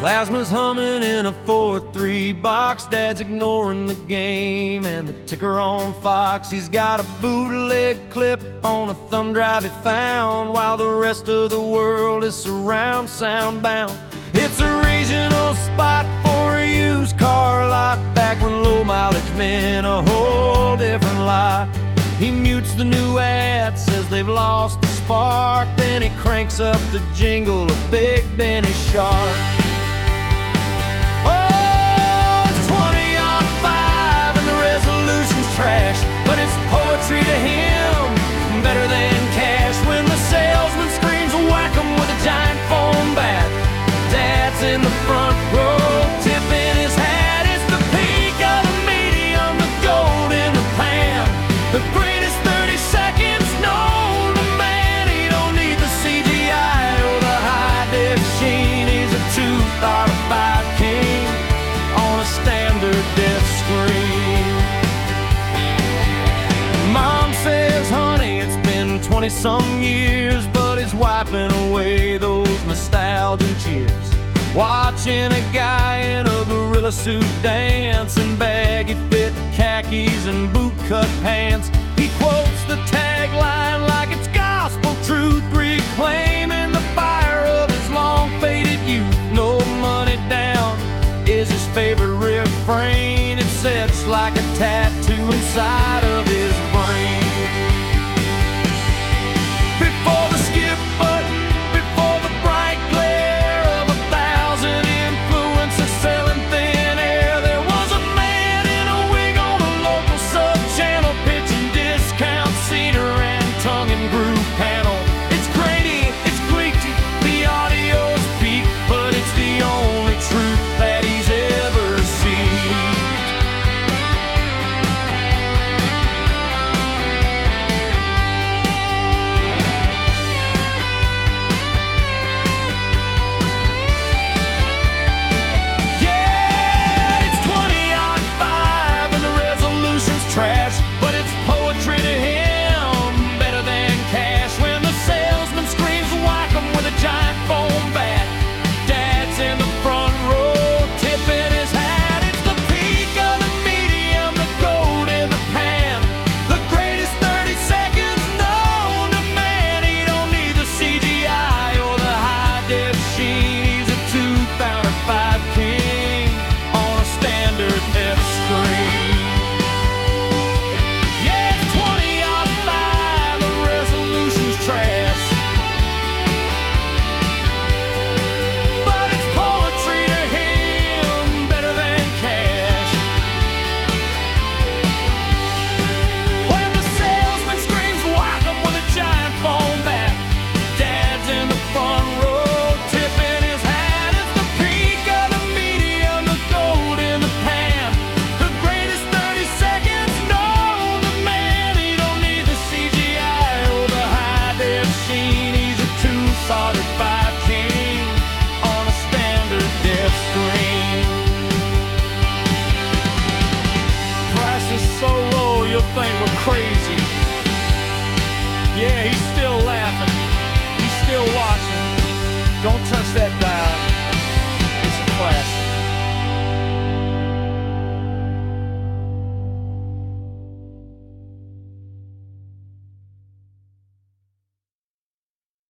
Plasma's humming in a 4-3 box. Dad's ignoring the game and the ticker on Fox. He's got a bootleg clip on a thumb drive he found, while the rest of the world is surround sound bound. It's a regional spot for a used car lot, back when low mileage meant a whole different lot. He mutes the new ad, says they've lost the spark, then he cranks up the jingle of Big Benny Shark. Oh, it's 20 on 5 and the resolution's trash, but it's poetry to him, better than cash. When the salesman screams, whack 'em with a giant foam bat. Dad's in the front row, tipping his hat. It's the peak of the medium, the gold in the pan, the greatest 30 seconds known to man. He don't need the CGI or the high-def sheen. He's a 2.5 king on a standard def screen. Mom says, honey, it's been 20-some years, but he's wiping away those nostalgic years, watching a guy in a gorilla suit dance in baggy fit khakis and boot-cut pants. He quotes the tagline like it's gospel truth, reclaiming the fire of his long-faded youth. No money down is his favorite refrain. It sets like a tattoo inside of his brain. Before the skip button, before the bright glare of 1,000 influencers selling thin air, there was a man in a wig on a local sub-channel, pitching discount cedar and tongue and groove panel. It's grainy, it's gleeked, the audio's peak, but it's the only truth that he's ever seen. Yeah, it's 20 on 5 and the resolution's trash, but it's poetry to him, better than cash. When the salesman screams, whack 'em with a giant foam bat. Dad's in the front row, tipping his hat. It's the peak of the medium, the gold in the pan, the greatest 30 seconds known to man. He don't need the CGI or the high-def sheen. He's a 2.5 king on a standard F screen. Yeah, it's 20 on 5, the resolution's trash, but it's poetry to him, better than cash. When the salesman screams, whack 'em with a giant foam bat. Dad's in the front row, tipping his hat. It's the peak of the medium, the gold in the pan, the greatest 30 seconds known to man. He don't need the CGI or the high-def sheen. He's a 2.5 king on a standard def screen. Price is so low you'll think we're crazy. Yeah, he's